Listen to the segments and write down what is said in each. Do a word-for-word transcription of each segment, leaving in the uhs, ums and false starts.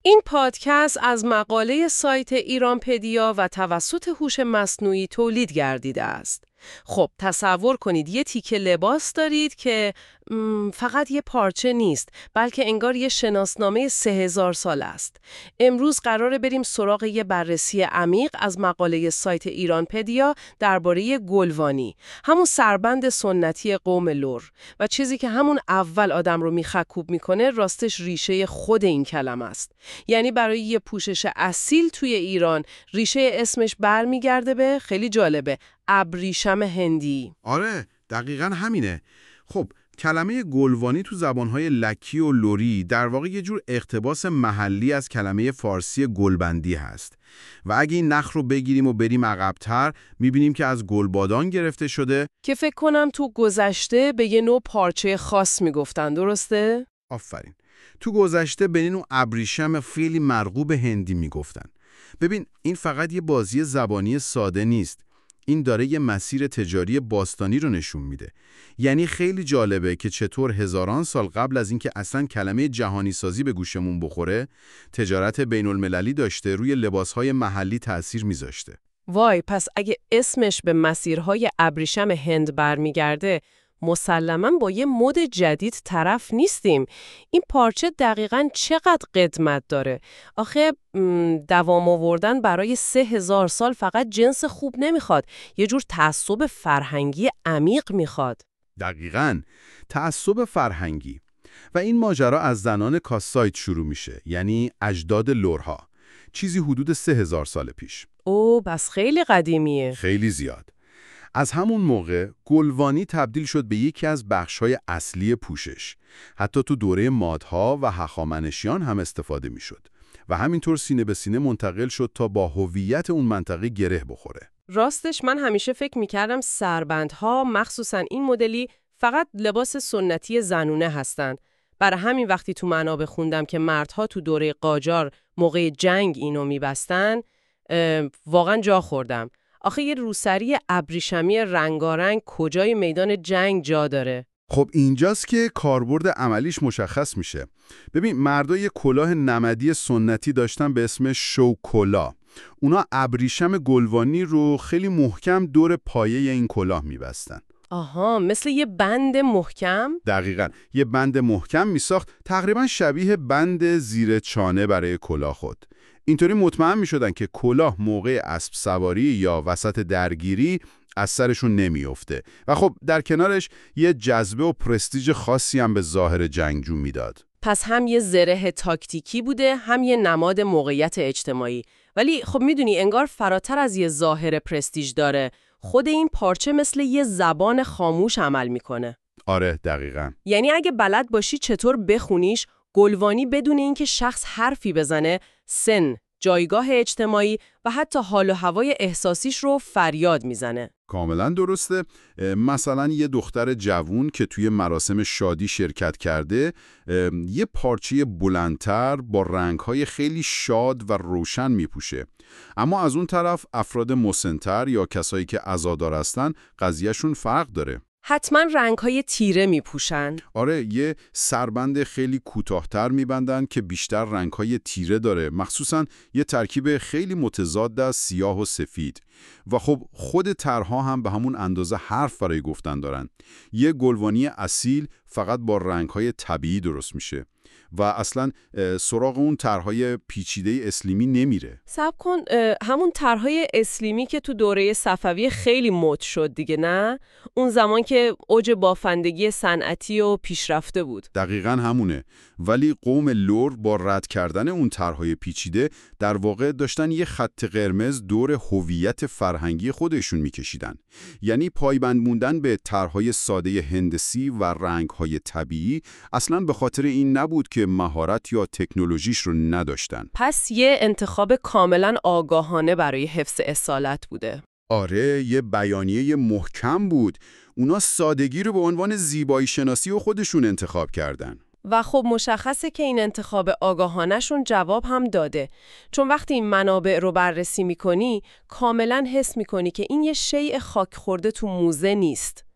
این پادکست از مقاله سایت ایرانپدیا و توسط هوش مصنوعی تولید گردیده است. خب تصور کنید یه تیکه لباس دارید که فقط یه پارچه نیست، بلکه انگار یه شناسنامه سه هزار سال است. امروز قراره بریم سراغ یه بررسی عمیق از مقاله سایت ایرانپدیا درباره گلوانی، همون سربند سنتی قوم لر، و چیزی که همون اول آدم رو میخکوب میکنه راستش ریشه خود این کلمه است. یعنی برای یه پوشش اصیل توی ایران ریشه اسمش برمیگرده به، خیلی جالبه، ابریشم هندی. آره دقیقاً همینه. خب کلمه گلوانی تو زبانهای لکی و لری در واقع یه جور اقتباس محلی از کلمه فارسی گلبندی هست و اگه این نخ رو بگیریم و بریم عقب‌تر میبینیم که از گلبادان گرفته شده که فکر کنم تو گذشته به یه نوع پارچه خاص میگفتن، درسته؟ آفرین. تو گذشته به این نوع ابریشم خیلی مرغوب هندی میگفتن. ببین این فقط یه بازی زبانی ساده نیست. این داره یه مسیر تجاری باستانی رو نشون میده. یعنی خیلی جالبه که چطور هزاران سال قبل از اینکه اصلا کلمه جهانی سازی به گوشمون بخوره، تجارت بین المللی داشته روی لباسهای محلی تأثیر میذاشته. وای، پس اگه اسمش به مسیرهای ابریشم هند برمیگرده، مسلماً با یه مد جدید طرف نیستیم. این پارچه دقیقاً چقدر قدمت داره؟ آخه دوام آوردن برای سه هزار سال فقط جنس خوب نمیخواد، یه جور تعصب فرهنگی عمیق میخواد. دقیقاً، تعصب فرهنگی. و این ماجرا از زنان کاساید شروع میشه، یعنی اجداد لرها، چیزی حدود سه هزار سال پیش. اوه، بس خیلی قدیمیه. خیلی زیاد. از همون موقع گلوانی تبدیل شد به یکی از بخش‌های اصلی پوشش. حتی تو دوره مادها و هخامنشیان هم استفاده می‌شد و همینطور سینه به سینه منتقل شد تا با هویت اون منطقه گره بخوره. راستش من همیشه فکر می‌کردم سربندها، مخصوصاً این مدلی، فقط لباس سنتی زنونه هستن. برای همین وقتی تو منابع خوندم که مردها تو دوره قاجار موقع جنگ اینو می‌بستن، واقعاً جا خوردم. آخه یه روسری ابریشمی رنگارنگ کجای میدان جنگ جا داره؟ خب اینجاست که کاربرد عملیش مشخص میشه. ببین مردا یه کلاه نمدی سنتی داشتن به اسم شوکلا. اونا ابریشم گلوانی رو خیلی محکم دور پایه این کلاه میبستن. آها، مثل یه بند محکم؟ دقیقاً، یه بند محکم میساخت، تقریباً شبیه بند زیر چانه برای کلاه خود. اینطوری مطمئن می‌شدن که کلاه موقع اسب سواری یا وسط درگیری از سرشون نمیافته و خب در کنارش یه جذبه و پرستیژ خاصی هم به ظاهر جنگجو میداد. پس هم یه زره تاکتیکی بوده، هم یه نماد موقعیت اجتماعی. ولی خب میدونی انگار فراتر از یه ظاهر پرستیژ داره. خود این پارچه مثل یه زبان خاموش عمل میکنه. آره دقیقاً. یعنی اگه بلد باشی چطور بخونیش، گلوانی بدون اینکه شخص حرفی بزنه، سن، جایگاه اجتماعی و حتی حال و هوای احساسیش رو فریاد میزنه. کاملا درسته. مثلا یه دختر جوون که توی مراسم شادی شرکت کرده، یه پارچه بلندتر با رنگ‌های خیلی شاد و روشن میپوشه. اما از اون طرف افراد مسن‌تر یا کسایی که عزادار هستن قضیهشون فرق داره. حتما رنگ‌های تیره میپوشن. آره، یه سربند خیلی کوتاه‌تر میبندن که بیشتر رنگ‌های تیره داره، مخصوصاً یه ترکیب خیلی متضاد از سیاه و سفید. و خب خود طرح‌ها هم به همون اندازه حرف برای گفتن دارن. یه گلوانی اصیل فقط با رنگ‌های طبیعی درست میشه و اصلا سراغ اون طرح‌های پیچیده اسلیمی نمیره. صبر کن، همون طرح‌های اسلیمی که تو دوره صفوی خیلی مد شد دیگه، نه؟ اون زمان که اوج بافندگی صنعتی و پیشرفته بود. دقیقاً همونه. ولی قوم لر با رد کردن اون طرح‌های پیچیده در واقع داشتن یه خط قرمز دور هویت فرهنگی خودشون میکشیدن. یعنی پایبند موندن به طرح‌های ساده هندسی و رنگ‌های طبیعی اصلاً به خاطر این نبود که مهارت یا تکنولوژیش رو نداشتن. پس یه انتخاب کاملاً آگاهانه برای حفظ اصالت بوده. آره، یه بیانیه محکم بود. اونا سادگی رو به عنوان زیبایی شناسی و خودشون انتخاب کردن. و خب مشخصه که این انتخاب آگاهانه‌شون جواب هم داده، چون وقتی این منابع رو بررسی می‌کنی کاملاً حس می‌کنی که این یه شیء خاک خورده تو موزه نیست.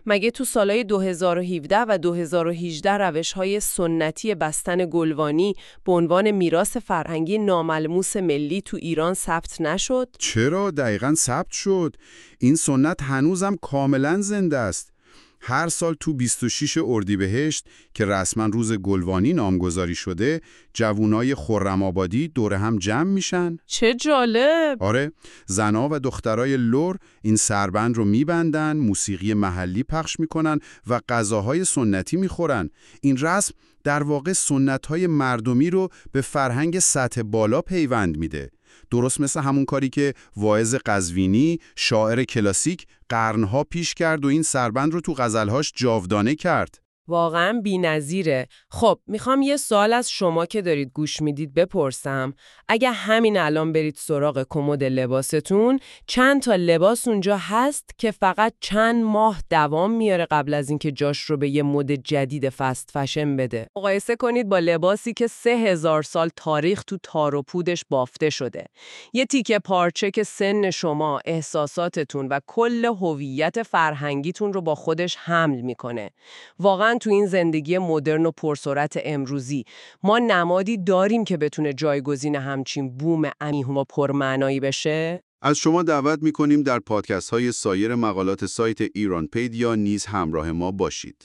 مگه تو سالهای دو هزار و هفده و دو هزار و هجده روش‌های سنتی بستن گلوانی به عنوان میراث فرهنگی ناملموس ملی تو ایران ثبت نشد؟ چرا؟ دقیقاً ثبت شد. این سنت هنوزم کاملاً زنده است. هر سال تو بیست و شش اردیبهشت که رسما روز گلوانی نامگذاری شده، جوونای خرم‌آبادی دور هم جمع میشن. چه جالب! آره، زنا و دخترای لور این سربند رو میبندن، موسیقی محلی پخش میکنن و غذاهای سنتی میخورن. این رسم در واقع سنت‌های مردمی رو به فرهنگ سطح بالا پیوند میده. درست مثل همون کاری که واعظ قزوینی، شاعر کلاسیک، قرنها پیش کرد و این سربند رو تو غزلهاش جاودانه کرد. واقعا بی‌نظیره. خب میخوام یه سوال از شما که دارید گوش میدید بپرسم. اگه همین الان برید سراغ کمد لباستون، چند تا لباس اونجا هست که فقط چند ماه دوام میاره قبل از اینکه جاش رو به یه مد جدید فست فشن بده؟ مقایسه کنید با لباسی که سه هزار سال تاریخ تو تار و پودش بافته شده. یه تیکه پارچه که سن شما، احساساتتون و کل هویت فرهنگیتون رو با خودش حمل میکنه. واقعا تو این زندگی مدرن و پرسرعت امروزی ما نمادی داریم که بتونه جایگزین همچین بوم عمیق و پرمعنایی بشه؟ از شما دعوت می‌کنیم در پادکست های سایر مقالات سایت ایران پدیا نیز همراه ما باشید.